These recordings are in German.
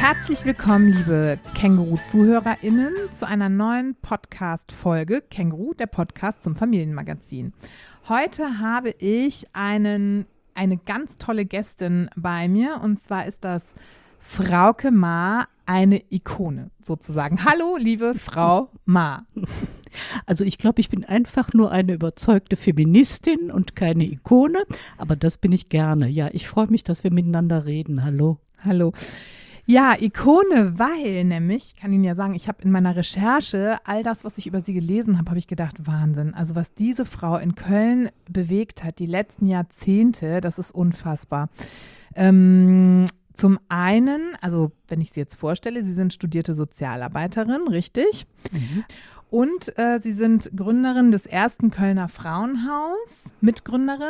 Herzlich willkommen, liebe Känguru-ZuhörerInnen, zu einer neuen Podcast-Folge Känguru, der Podcast zum Familienmagazin. Heute habe ich eine ganz tolle Gästin bei mir, und zwar ist das Frauke Ma, eine Ikone sozusagen. Hallo, liebe Frau Ma. Also ich glaube, ich bin einfach nur eine überzeugte Feministin und keine Ikone, aber das bin ich gerne. Ja, ich freue mich, dass wir miteinander reden. Hallo. Hallo. Ja, Ikone, weil nämlich, ich kann Ihnen ja sagen, ich habe in meiner Recherche all das, was ich über sie gelesen habe, habe ich gedacht, Wahnsinn. Also was diese Frau in Köln bewegt hat, die letzten Jahrzehnte, das ist unfassbar. Zum einen, also wenn ich sie jetzt vorstelle, Sie sind studierte Sozialarbeiterin, richtig? Mhm. Und Sie sind Gründerin des ersten Kölner Frauenhaus, Mitgründerin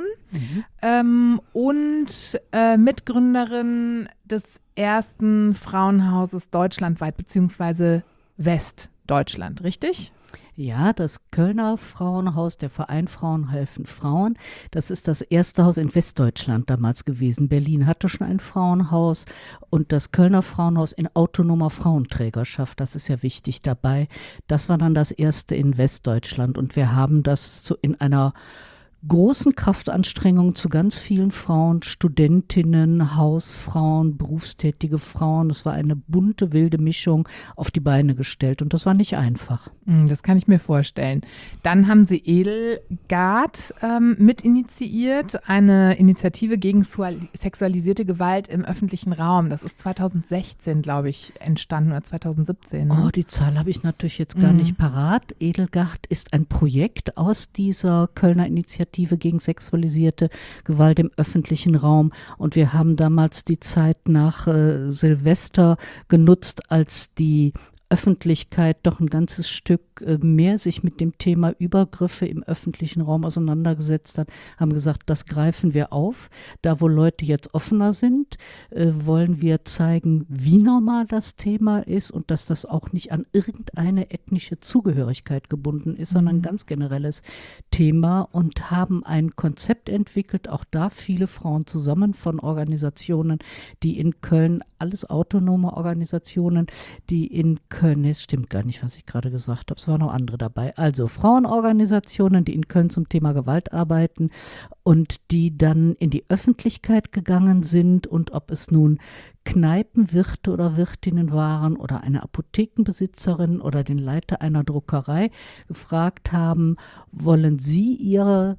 und Mitgründerin des ersten Frauenhauses deutschlandweit, beziehungsweise Westdeutschland, richtig? Ja, das Kölner Frauenhaus, der Verein Frauen helfen Frauen, das ist das erste Haus in Westdeutschland damals gewesen. Berlin hatte schon ein Frauenhaus und das Kölner Frauenhaus in autonomer Frauenträgerschaft, das ist ja wichtig dabei. Das war dann das erste in Westdeutschland und wir haben das in einer großen Kraftanstrengungen zu ganz vielen Frauen, Studentinnen, Hausfrauen, berufstätige Frauen. Das war eine bunte, wilde Mischung auf die Beine gestellt und das war nicht einfach. Das kann ich mir vorstellen. Dann haben Sie Edelgard mit initiiert, eine Initiative gegen sexualisierte Gewalt im öffentlichen Raum. Das ist 2016, glaube ich, entstanden oder 2017. Ne? Oh, die Zahl habe ich natürlich jetzt gar nicht parat. Edelgard ist ein Projekt aus dieser Kölner Initiative gegen sexualisierte Gewalt im öffentlichen Raum. Und wir haben damals die Zeit nach Silvester genutzt, als die Öffentlichkeit doch ein ganzes Stück mehr sich mit dem Thema Übergriffe im öffentlichen Raum auseinandergesetzt hat, haben gesagt, das greifen wir auf. Da, wo Leute jetzt offener sind, wollen wir zeigen, wie normal das Thema ist und dass das auch nicht an irgendeine ethnische Zugehörigkeit gebunden ist, sondern ein ganz generelles Thema und haben ein Konzept entwickelt, auch da viele Frauen zusammen von Organisationen, die in Köln, alles autonome Organisationen, die in Köln, es stimmt gar nicht, was ich gerade gesagt habe, es waren noch andere dabei. Also Frauenorganisationen, die in Köln zum Thema Gewalt arbeiten und die dann in die Öffentlichkeit gegangen sind und ob es nun Kneipenwirte oder Wirtinnen waren oder eine Apothekenbesitzerin oder den Leiter einer Druckerei gefragt haben, wollen Sie ihren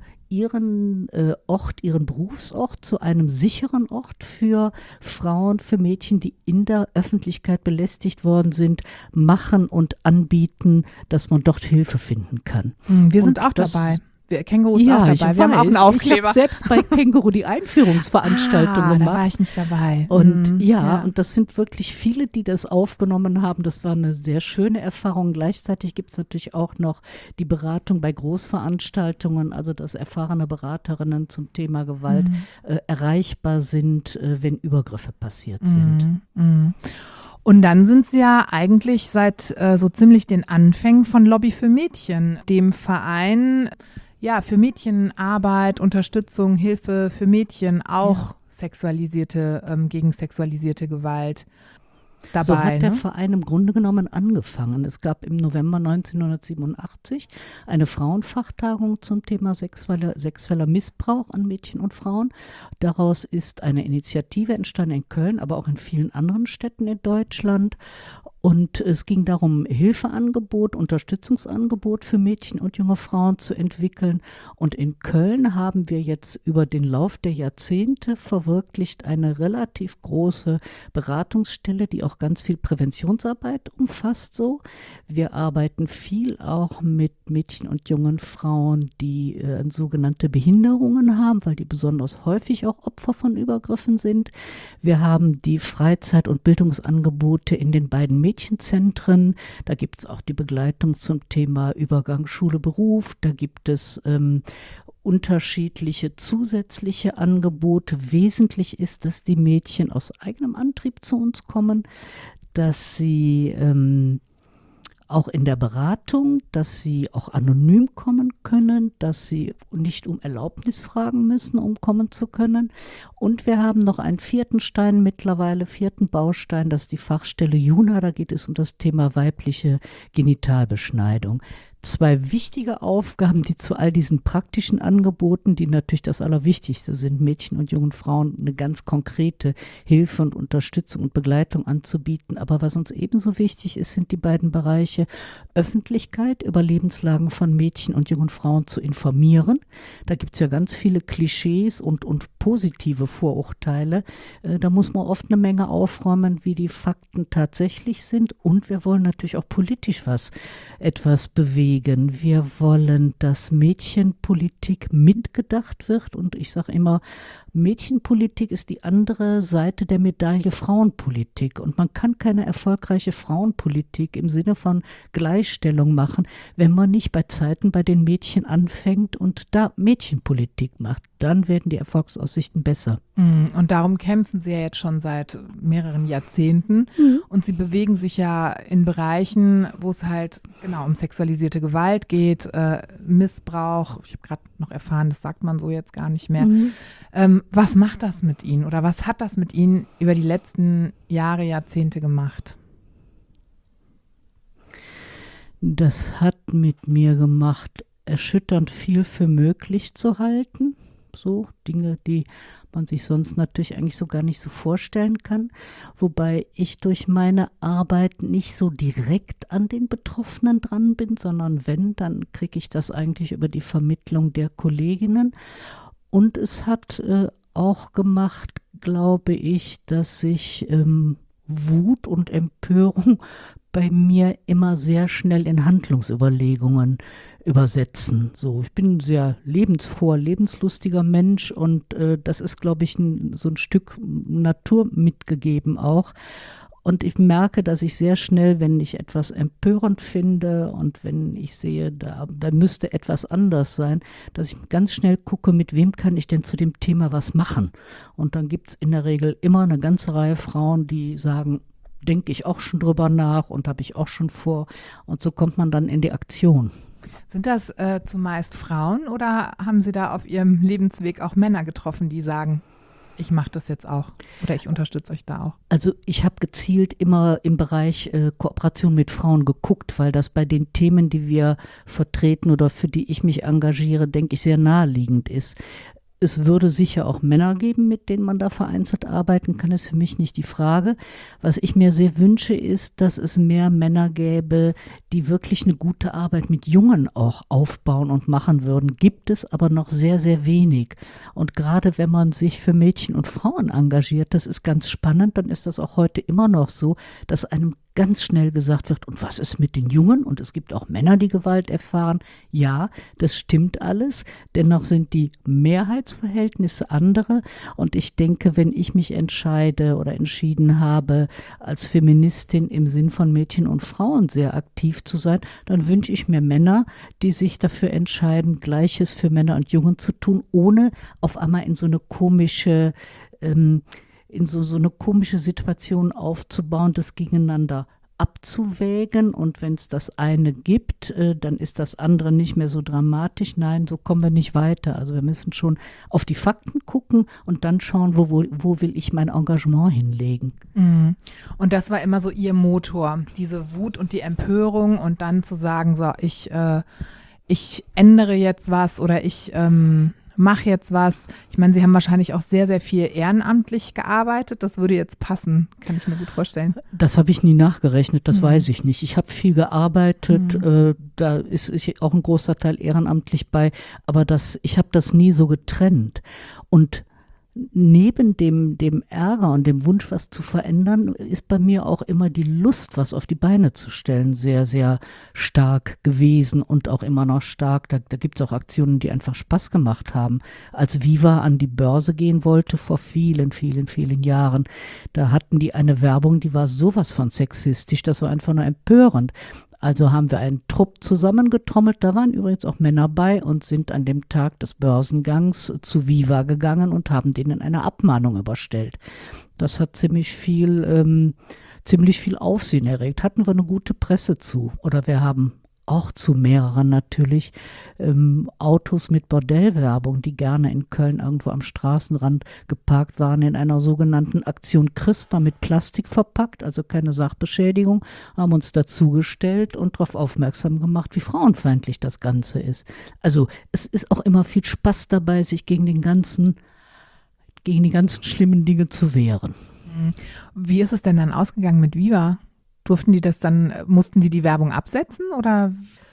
Ort, ihren Berufsort zu einem sicheren Ort für Frauen, für Mädchen, die in der Öffentlichkeit belästigt worden sind, machen und anbieten, dass man dort Hilfe finden kann. Wir sind auch dabei. Känguru ist auch dabei. Wir haben auch einen Aufkleber. Ich habe selbst bei Känguru die Einführungsveranstaltung gemacht. Da war ich nicht dabei. Und und das sind wirklich viele, die das aufgenommen haben. Das war eine sehr schöne Erfahrung. Gleichzeitig gibt es natürlich auch noch die Beratung bei Großveranstaltungen, also dass erfahrene Beraterinnen zum Thema Gewalt erreichbar sind, wenn Übergriffe passiert sind. Und dann sind Sie ja eigentlich seit so ziemlich den Anfängen von Lobby für Mädchen, dem Verein für Mädchenarbeit, Unterstützung, Hilfe für Mädchen, auch gegen sexualisierte Gewalt dabei. So hat der Verein im Grunde genommen angefangen. Es gab im November 1987 eine Frauenfachtagung zum Thema sexueller Missbrauch an Mädchen und Frauen. Daraus ist eine Initiative entstanden in Köln, aber auch in vielen anderen Städten in Deutschland. Und es ging darum, Hilfeangebot, Unterstützungsangebot für Mädchen und junge Frauen zu entwickeln. Und in Köln haben wir jetzt über den Lauf der Jahrzehnte verwirklicht eine relativ große Beratungsstelle, die auch ganz viel Präventionsarbeit umfasst so. Wir arbeiten viel auch mit Mädchen und jungen Frauen, die sogenannte Behinderungen haben, weil die besonders häufig auch Opfer von Übergriffen sind. Wir haben die Freizeit- und Bildungsangebote in den beiden Mädchenzentren. Da gibt es auch die Begleitung zum Thema Übergang Schule-Beruf. Da gibt es unterschiedliche zusätzliche Angebote. Wesentlich ist, dass die Mädchen aus eigenem Antrieb zu uns kommen, dass sie auch in der Beratung, dass sie auch anonym kommen können, dass sie nicht um Erlaubnis fragen müssen, um kommen zu können. Und wir haben noch einen vierten Baustein, das ist die Fachstelle Juna, da geht es um das Thema weibliche Genitalbeschneidung. 2 wichtige Aufgaben, die zu all diesen praktischen Angeboten, die natürlich das Allerwichtigste sind, Mädchen und jungen Frauen eine ganz konkrete Hilfe und Unterstützung und Begleitung anzubieten. Aber was uns ebenso wichtig ist, sind die beiden Bereiche Öffentlichkeit über Lebenslagen von Mädchen und jungen Frauen zu informieren. Da gibt es ja ganz viele Klischees und positive Vorurteile. Da muss man oft eine Menge aufräumen, wie die Fakten tatsächlich sind. Und wir wollen natürlich auch politisch etwas bewegen. Wir wollen, dass Mädchenpolitik mitgedacht wird. Und ich sage immer, Mädchenpolitik ist die andere Seite der Medaille Frauenpolitik. Und man kann keine erfolgreiche Frauenpolitik im Sinne von Gleichstellung machen, wenn man nicht bei Zeiten bei den Mädchen anfängt und da Mädchenpolitik macht. Dann werden die Erfolgsaussichten besser. Und darum kämpfen Sie ja jetzt schon seit mehreren Jahrzehnten. Und Sie bewegen sich ja in Bereichen, wo es halt genau um sexualisierte Gewalt geht, Missbrauch. Ich habe gerade noch erfahren, das sagt man so jetzt gar nicht mehr. Was macht das mit Ihnen oder was hat das mit Ihnen über die letzten Jahre, Jahrzehnte gemacht? Das hat mit mir gemacht, erschütternd viel für möglich zu halten. So Dinge, die man sich sonst natürlich eigentlich so gar nicht so vorstellen kann. Wobei ich durch meine Arbeit nicht so direkt an den Betroffenen dran bin, sondern wenn, dann kriege ich das eigentlich über die Vermittlung der Kolleginnen. Und es hat auch gemacht, glaube ich, dass sich Wut und Empörung bei mir immer sehr schnell in Handlungsüberlegungen übersetzen. So, ich bin ein sehr lebensfroher, lebenslustiger Mensch und das ist, glaube ich, so ein Stück Natur mitgegeben auch. Und ich merke, dass ich sehr schnell, wenn ich etwas empörend finde und wenn ich sehe, da müsste etwas anders sein, dass ich ganz schnell gucke, mit wem kann ich denn zu dem Thema was machen. Und dann gibt es in der Regel immer eine ganze Reihe Frauen, die sagen, denke ich auch schon drüber nach und habe ich auch schon vor. Und so kommt man dann in die Aktion. Sind das zumeist Frauen oder haben Sie da auf Ihrem Lebensweg auch Männer getroffen, die sagen, ich mache das jetzt auch oder ich unterstütze euch da auch? Also ich habe gezielt immer im Bereich Kooperation mit Frauen geguckt, weil das bei den Themen, die wir vertreten oder für die ich mich engagiere, denke ich, sehr naheliegend ist. Es würde sicher auch Männer geben, mit denen man da vereinzelt arbeiten kann, ist für mich nicht die Frage. Was ich mir sehr wünsche, ist, dass es mehr Männer gäbe, die wirklich eine gute Arbeit mit Jungen auch aufbauen und machen würden. Gibt es aber noch sehr, sehr wenig. Und gerade wenn man sich für Mädchen und Frauen engagiert, das ist ganz spannend, dann ist das auch heute immer noch so, dass einem ganz schnell gesagt wird, und was ist mit den Jungen? Und es gibt auch Männer, die Gewalt erfahren. Ja, das stimmt alles. Dennoch sind die Mehrheitsverhältnisse andere. Und ich denke, wenn ich mich entscheide oder entschieden habe, als Feministin im Sinn von Mädchen und Frauen sehr aktiv zu sein, dann wünsche ich mir Männer, die sich dafür entscheiden, Gleiches für Männer und Jungen zu tun, ohne auf einmal in so eine komische so eine komische Situation aufzubauen, das gegeneinander abzuwägen. Und wenn es das eine gibt, dann ist das andere nicht mehr so dramatisch. Nein, so kommen wir nicht weiter. Also wir müssen schon auf die Fakten gucken und dann schauen, wo will ich mein Engagement hinlegen. Und das war immer so Ihr Motor, diese Wut und die Empörung und dann zu sagen, so, ich ändere jetzt was oder ich mach jetzt was. Ich meine, Sie haben wahrscheinlich auch sehr, sehr viel ehrenamtlich gearbeitet. Das würde jetzt passen, kann ich mir gut vorstellen. Das habe ich nie nachgerechnet, das weiß ich nicht. Ich habe viel gearbeitet, da ist auch ein großer Teil ehrenamtlich bei, aber ich habe das nie so getrennt. Und neben dem Ärger und dem Wunsch, was zu verändern, ist bei mir auch immer die Lust, was auf die Beine zu stellen, sehr, sehr stark gewesen und auch immer noch stark. Da gibt es auch Aktionen, die einfach Spaß gemacht haben. Als Viva an die Börse gehen wollte vor vielen, vielen, vielen Jahren, da hatten die eine Werbung, die war sowas von sexistisch, das war einfach nur empörend. Also haben wir einen Trupp zusammengetrommelt, da waren übrigens auch Männer bei und sind an dem Tag des Börsengangs zu Viva gegangen und haben denen eine Abmahnung überstellt. Das hat ziemlich viel ziemlich viel Aufsehen erregt. Hatten wir eine gute Presse zu. Oder wir haben auch zu mehreren natürlich Autos mit Bordellwerbung, die gerne in Köln irgendwo am Straßenrand geparkt waren, in einer sogenannten Aktion Christa mit Plastik verpackt, also keine Sachbeschädigung, haben uns dazugestellt und darauf aufmerksam gemacht, wie frauenfeindlich das Ganze ist. Also es ist auch immer viel Spaß dabei, sich gegen die ganzen schlimmen Dinge zu wehren. Wie ist es denn dann ausgegangen mit Viva? Mussten die Werbung absetzen oder?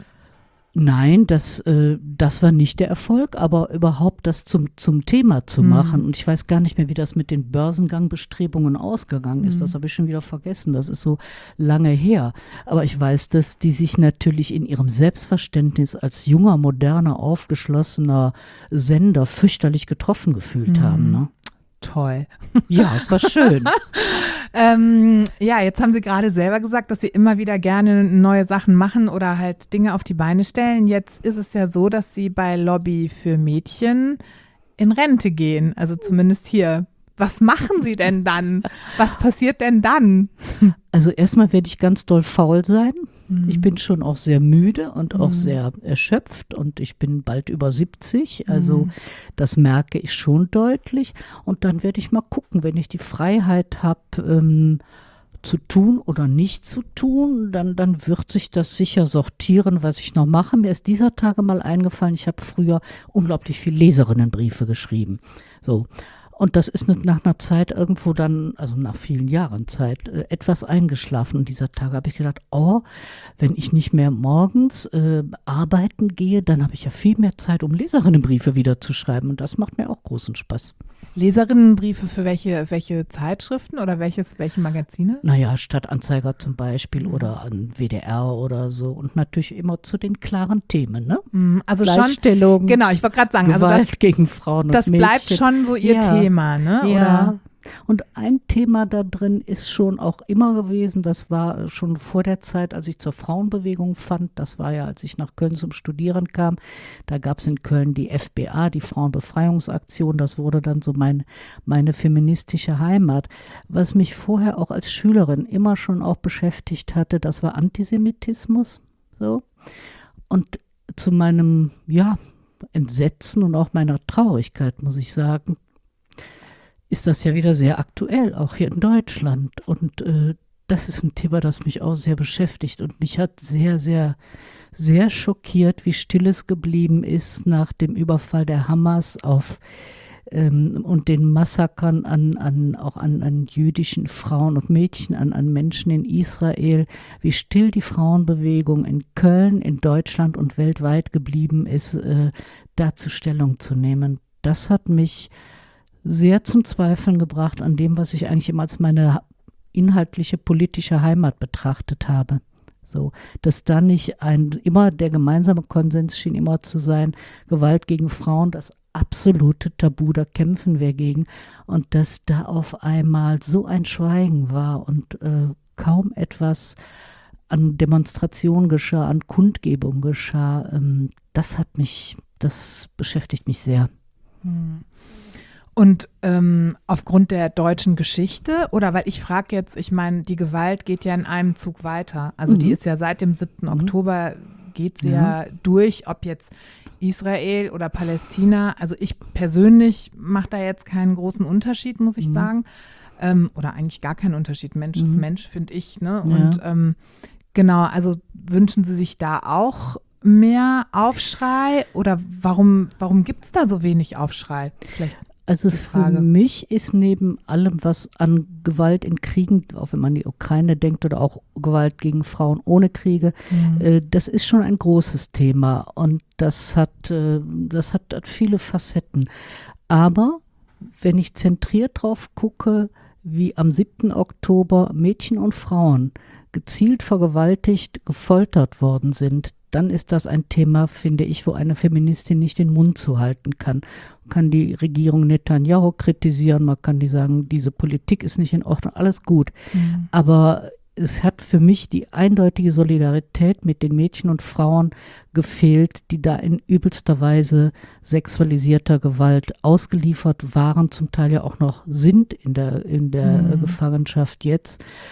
Nein, das war nicht der Erfolg, aber überhaupt das zum Thema zu machen. Und ich weiß gar nicht mehr, wie das mit den Börsengangbestrebungen ausgegangen ist. Das habe ich schon wieder vergessen. Das ist so lange her. Aber ich weiß, dass die sich natürlich in ihrem Selbstverständnis als junger, moderner, aufgeschlossener Sender fürchterlich getroffen gefühlt haben. Ne? Toll. Ja, es war schön. Ja, jetzt haben Sie gerade selber gesagt, dass Sie immer wieder gerne neue Sachen machen oder halt Dinge auf die Beine stellen. Jetzt ist es ja so, dass Sie bei Lobby für Mädchen in Rente gehen, also zumindest hier. Was machen Sie denn dann? Was passiert denn dann? Also erstmal werde ich ganz doll faul sein. Ich bin schon auch sehr müde und auch sehr erschöpft und ich bin bald über 70, also das merke ich schon deutlich. Und dann werde ich mal gucken, wenn ich die Freiheit habe, zu tun oder nicht zu tun, dann wird sich das sicher sortieren, was ich noch mache. Mir ist dieser Tage mal eingefallen, ich habe früher unglaublich viel Leserinnenbriefe geschrieben. So. Und das ist nach einer Zeit irgendwo dann, also nach vielen Jahren Zeit, etwas eingeschlafen. Und dieser Tage habe ich gedacht, wenn ich nicht mehr morgens arbeiten gehe, dann habe ich ja viel mehr Zeit, um Leserinnenbriefe wieder zu schreiben. Und das macht mir auch großen Spaß. Leserinnenbriefe für welche Zeitschriften oder welche Magazine? Naja, Stadtanzeiger zum Beispiel oder an WDR oder so. Und natürlich immer zu den klaren Themen, ne? Also Gleichstellung, schon, genau, ich wollte gerade sagen, Gewalt also gegen Frauen und Mädchen. Das bleibt schon so Ihr Thema, ne? Ja. Oder? Und ein Thema da drin ist schon auch immer gewesen, das war schon vor der Zeit, als ich zur Frauenbewegung fand, das war ja, als ich nach Köln zum Studieren kam, da gab es in Köln die FBA, die Frauenbefreiungsaktion, das wurde dann so meine feministische Heimat. Was mich vorher auch als Schülerin immer schon auch beschäftigt hatte, das war Antisemitismus, so. Und zu meinem, Entsetzen und auch meiner Traurigkeit, muss ich sagen, ist das ja wieder sehr aktuell, auch hier in Deutschland. Und das ist ein Thema, das mich auch sehr beschäftigt. Und mich hat sehr, sehr, sehr schockiert, wie still es geblieben ist nach dem Überfall der Hamas auf und den Massakern an jüdischen Frauen und Mädchen, an Menschen in Israel, wie still die Frauenbewegung in Köln, in Deutschland und weltweit geblieben ist, dazu Stellung zu nehmen. Das hat mich sehr zum Zweifeln gebracht an dem, was ich eigentlich immer als meine inhaltliche politische Heimat betrachtet habe. So, dass da nicht immer der gemeinsame Konsens schien immer zu sein, Gewalt gegen Frauen, das absolute Tabu, da kämpfen wir gegen. Und dass da auf einmal so ein Schweigen war und kaum etwas an Demonstrationen geschah, an Kundgebung geschah, das beschäftigt mich sehr. Und aufgrund der deutschen Geschichte oder weil ich frage jetzt, ich meine, die Gewalt geht ja in einem Zug weiter. Also die ist ja seit dem 7. Oktober geht sie ja durch, ob jetzt Israel oder Palästina. Also ich persönlich mache da jetzt keinen großen Unterschied, muss ich sagen. Oder eigentlich gar keinen Unterschied. Mensch ist Mensch, finde ich. Ne? Und genau, also wünschen Sie sich da auch mehr Aufschrei oder warum gibt es da so wenig Aufschrei? Vielleicht also für mich ist neben allem, was an Gewalt in Kriegen, auch wenn man an die Ukraine denkt oder auch Gewalt gegen Frauen ohne Kriege, das ist schon ein großes Thema und das hat viele Facetten. Aber wenn ich zentriert drauf gucke, wie am 7. Oktober Mädchen und Frauen gezielt vergewaltigt, gefoltert worden sind, dann ist das ein Thema, finde ich, wo eine Feministin nicht den Mund zuhalten kann. Man kann die Regierung Netanyahu kritisieren, man kann die sagen, diese Politik ist nicht in Ordnung, alles gut. Aber es hat für mich die eindeutige Solidarität mit den Mädchen und Frauen gefehlt, die da in übelster Weise sexualisierter Gewalt ausgeliefert waren, zum Teil ja auch noch sind in der Gefangenschaft jetzt.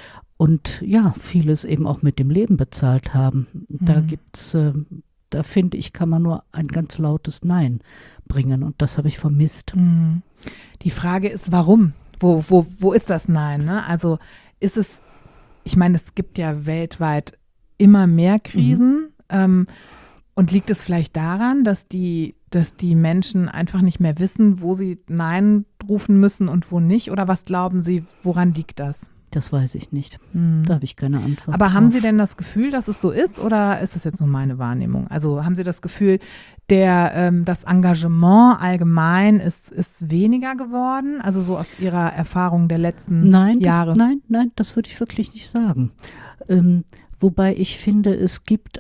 und ja, vieles eben auch mit dem Leben bezahlt haben. Da gibt's, da finde ich, kann man nur ein ganz lautes Nein bringen und das habe ich vermisst. Die Frage ist, warum? Wo ist das Nein? Ne? Also ist es, ich meine, es gibt ja weltweit immer mehr Krisen und liegt es vielleicht daran, dass die Menschen einfach nicht mehr wissen, wo sie Nein rufen müssen und wo nicht? Oder was glauben Sie, woran liegt das? Das weiß ich nicht. Da habe ich keine Antwort Aber drauf. haben Sie denn das Gefühl, dass es so ist oder ist das jetzt nur meine Wahrnehmung? Also haben Sie das Gefühl, das Engagement allgemein ist weniger geworden? Also so aus Ihrer Erfahrung der letzten Jahre? Nein, das würde ich wirklich nicht sagen. Wobei ich finde, es gibt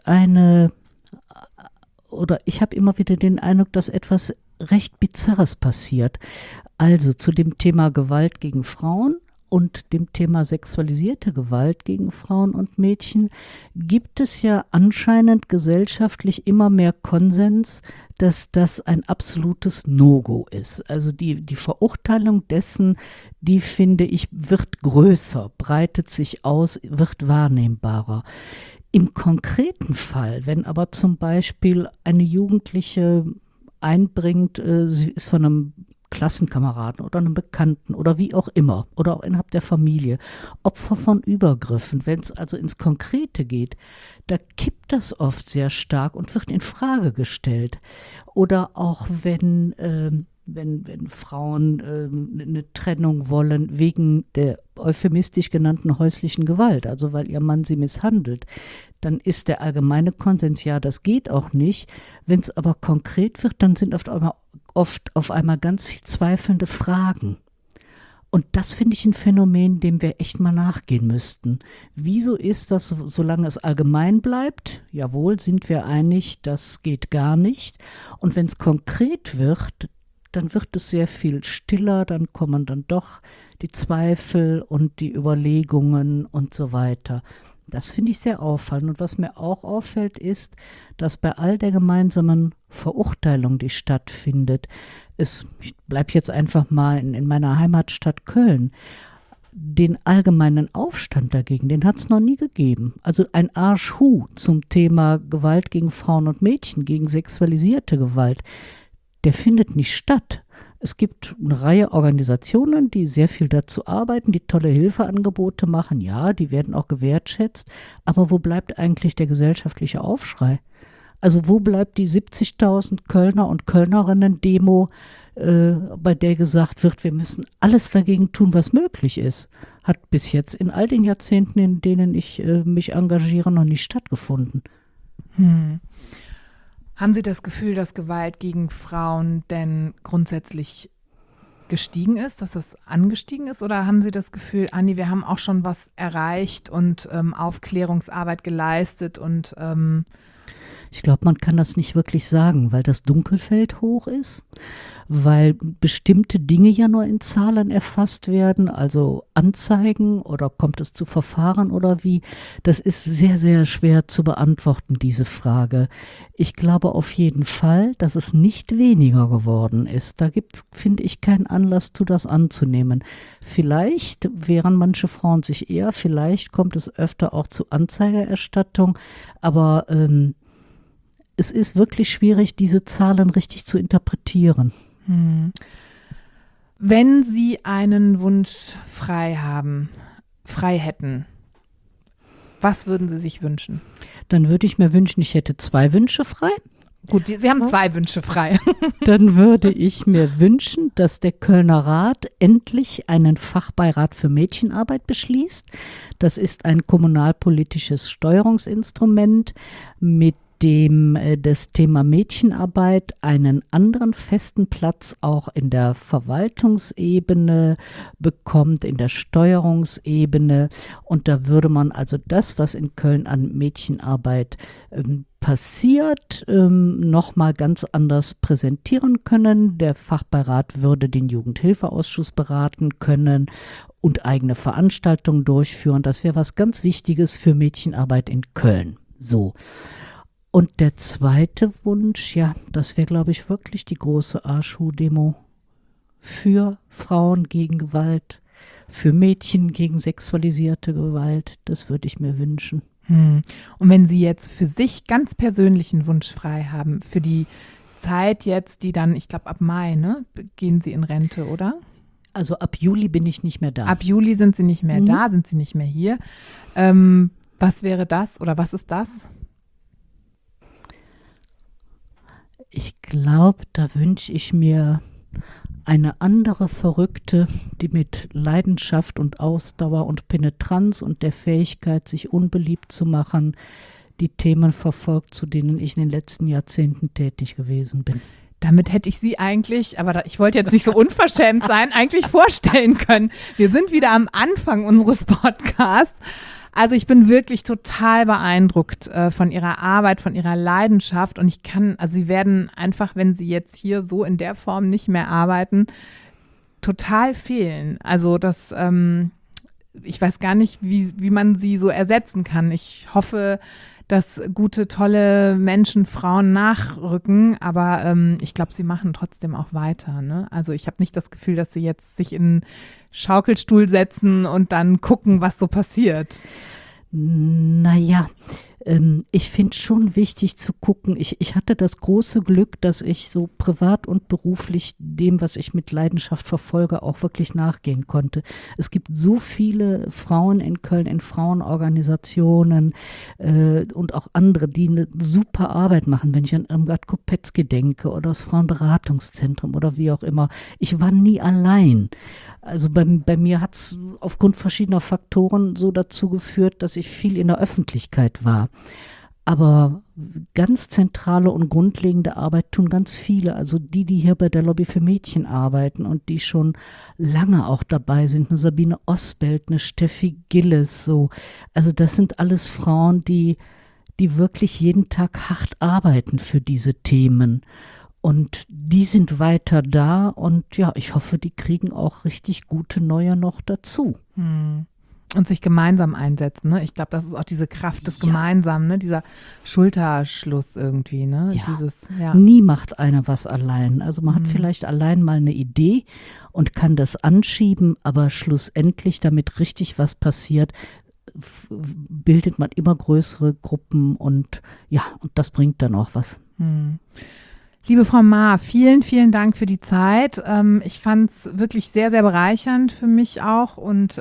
ich habe immer wieder den Eindruck, dass etwas recht Bizarres passiert. Also zu dem Thema Gewalt gegen Frauen und dem Thema sexualisierte Gewalt gegen Frauen und Mädchen gibt es ja anscheinend gesellschaftlich immer mehr Konsens, dass das ein absolutes No-Go ist. Also die Verurteilung dessen, die finde ich, wird größer, breitet sich aus, wird wahrnehmbarer. Im konkreten Fall, wenn aber zum Beispiel eine Jugendliche einbringt, sie ist von einem Klassenkameraden oder einem Bekannten oder wie auch immer oder auch innerhalb der Familie, Opfer von Übergriffen, wenn es also ins Konkrete geht, da kippt das oft sehr stark und wird in Frage gestellt. Oder auch wenn Frauen eine Trennung wollen wegen der euphemistisch genannten häuslichen Gewalt, also weil ihr Mann sie misshandelt, dann ist der allgemeine Konsens, ja, das geht auch nicht. Wenn es aber konkret wird, dann sind oft auf einmal ganz viel zweifelnde Fragen. Und das finde ich ein Phänomen, dem wir echt mal nachgehen müssten. Wieso ist das, solange es allgemein bleibt? Jawohl, sind wir einig, das geht gar nicht. Und wenn es konkret wird, dann wird es sehr viel stiller, dann kommen dann doch die Zweifel und die Überlegungen und so weiter. Das finde ich sehr auffallend. Und was mir auch auffällt, ist, dass bei all der gemeinsamen Verurteilung, die stattfindet, ich bleibe jetzt einfach mal in meiner Heimatstadt Köln, den allgemeinen Aufstand dagegen, den hat es noch nie gegeben. Also ein Arschhu zum Thema Gewalt gegen Frauen und Mädchen, gegen sexualisierte Gewalt, der findet nicht statt. Es gibt eine Reihe Organisationen, die sehr viel dazu arbeiten, die tolle Hilfeangebote machen. Ja, die werden auch gewertschätzt. Aber wo bleibt eigentlich der gesellschaftliche Aufschrei? Also wo bleibt die 70.000 Kölner und Kölnerinnen-Demo, bei der gesagt wird, wir müssen alles dagegen tun, was möglich ist? Hat bis jetzt in all den Jahrzehnten, in denen ich mich engagiere, noch nicht stattgefunden. Haben Sie das Gefühl, dass Gewalt gegen Frauen denn grundsätzlich gestiegen ist, dass das angestiegen ist? Oder haben Sie das Gefühl, Anni, wir haben auch schon was erreicht und Aufklärungsarbeit geleistet und ich glaube, man kann das nicht wirklich sagen, weil das Dunkelfeld hoch ist, weil bestimmte Dinge ja nur in Zahlen erfasst werden, also Anzeigen oder kommt es zu Verfahren oder wie. Das ist sehr, sehr schwer zu beantworten, diese Frage. Ich glaube auf jeden Fall, dass es nicht weniger geworden ist. Da gibt es, finde ich, keinen Anlass zu, das anzunehmen. Vielleicht wehren manche Frauen sich eher, vielleicht kommt es öfter auch zu Anzeigererstattung, aber es ist wirklich schwierig, diese Zahlen richtig zu interpretieren. Wenn Sie einen Wunsch frei hätten, was würden Sie sich wünschen? Dann würde ich mir wünschen, ich hätte 2 Wünsche frei. Gut, Sie haben 2 Wünsche frei. Dann würde ich mir wünschen, dass der Kölner Rat endlich einen Fachbeirat für Mädchenarbeit beschließt. Das ist ein kommunalpolitisches Steuerungsinstrument, mit dem das Thema Mädchenarbeit einen anderen festen Platz auch in der Verwaltungsebene bekommt, in der Steuerungsebene. Und da würde man also das, was in Köln an Mädchenarbeit passiert, nochmal ganz anders präsentieren können. Der Fachbeirat würde den Jugendhilfeausschuss beraten können und eigene Veranstaltungen durchführen. Das wäre was ganz Wichtiges für Mädchenarbeit in Köln. So. Und der zweite Wunsch, ja, das wäre, glaube ich, wirklich die große Arschhu-Demo für Frauen gegen Gewalt, für Mädchen gegen sexualisierte Gewalt. Das würde ich mir wünschen. Und wenn Sie jetzt für sich ganz persönlichen Wunsch frei haben, für die Zeit jetzt, die dann, ich glaube ab Mai, ne, gehen Sie in Rente, oder? Also ab Juli bin ich nicht mehr da. Ab Juli sind Sie nicht mehr da, sind Sie nicht mehr hier. Was wäre das oder was ist das? Ich glaube, da wünsche ich mir eine andere Verrückte, die mit Leidenschaft und Ausdauer und Penetranz und der Fähigkeit, sich unbeliebt zu machen, die Themen verfolgt, zu denen ich in den letzten Jahrzehnten tätig gewesen bin. Damit hätte ich Sie eigentlich, aber ich wollte jetzt nicht so unverschämt sein, eigentlich vorstellen können. Wir sind wieder am Anfang unseres Podcasts. Also ich bin wirklich total beeindruckt von Ihrer Arbeit, von Ihrer Leidenschaft und Sie werden einfach, wenn Sie jetzt hier so in der Form nicht mehr arbeiten, total fehlen. Also ich weiß gar nicht, wie man Sie so ersetzen kann. Ich hoffe, dass gute, tolle Menschen, Frauen nachrücken, aber ich glaube, Sie machen trotzdem auch weiter, ne? Also ich habe nicht das Gefühl, dass Sie jetzt sich in einen Schaukelstuhl setzen und dann gucken, was so passiert. Naja, ich finde es schon wichtig zu gucken. Ich hatte das große Glück, dass ich so privat und beruflich dem, was ich mit Leidenschaft verfolge, auch wirklich nachgehen konnte. Es gibt so viele Frauen in Köln, in Frauenorganisationen und auch andere, die eine super Arbeit machen, wenn ich an Irmgard Kopetzky denke oder das Frauenberatungszentrum oder wie auch immer. Ich war nie allein. Also bei mir hat es aufgrund verschiedener Faktoren so dazu geführt, dass ich viel in der Öffentlichkeit war. Aber ganz zentrale und grundlegende Arbeit tun ganz viele. Also die hier bei der Lobby für Mädchen arbeiten und die schon lange auch dabei sind. Eine Sabine Osbelt, eine Steffi Gilles. So. Also das sind alles Frauen, die wirklich jeden Tag hart arbeiten für diese Themen. Und die sind weiter da und ja, ich hoffe, die kriegen auch richtig gute Neue noch dazu. Und sich gemeinsam einsetzen, ne? Ich glaube, das ist auch diese Kraft des Gemeinsamen, ne? Dieser Schulterschluss irgendwie, ne? Ja. Nie macht einer was allein. Also man hat vielleicht allein mal eine Idee und kann das anschieben, aber schlussendlich, damit richtig was passiert, bildet man immer größere Gruppen und das bringt dann auch was. Liebe Frau Maar, vielen, vielen Dank für die Zeit. Ich fand es wirklich sehr, sehr bereichernd für mich auch. Und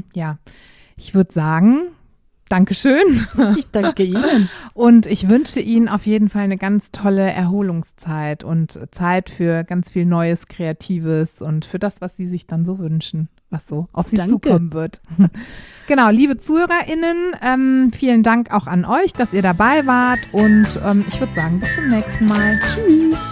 ich würde sagen, Dankeschön. Ich danke Ihnen. Und ich wünsche Ihnen auf jeden Fall eine ganz tolle Erholungszeit und Zeit für ganz viel Neues, Kreatives und für das, was Sie sich dann so wünschen, was so auf Sie zukommen wird. Genau, liebe ZuhörerInnen, vielen Dank auch an euch, dass ihr dabei wart und ich würde sagen, bis zum nächsten Mal. Tschüss.